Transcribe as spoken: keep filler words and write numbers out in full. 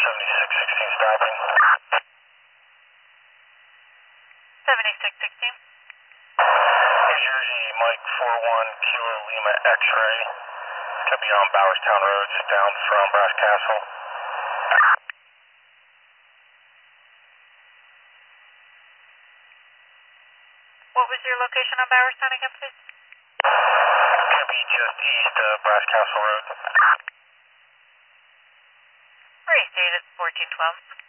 seventy-six sixteen stopping. seventy-six sixteen. New Jersey, Mike four one, Kilo Lima X-ray. Gonna be on Bowerstown Road, just down from Brass Castle. What was your location on Bowerstown again, please? Gonna be just east of Brass Castle Road. Restate at fourteen twelve.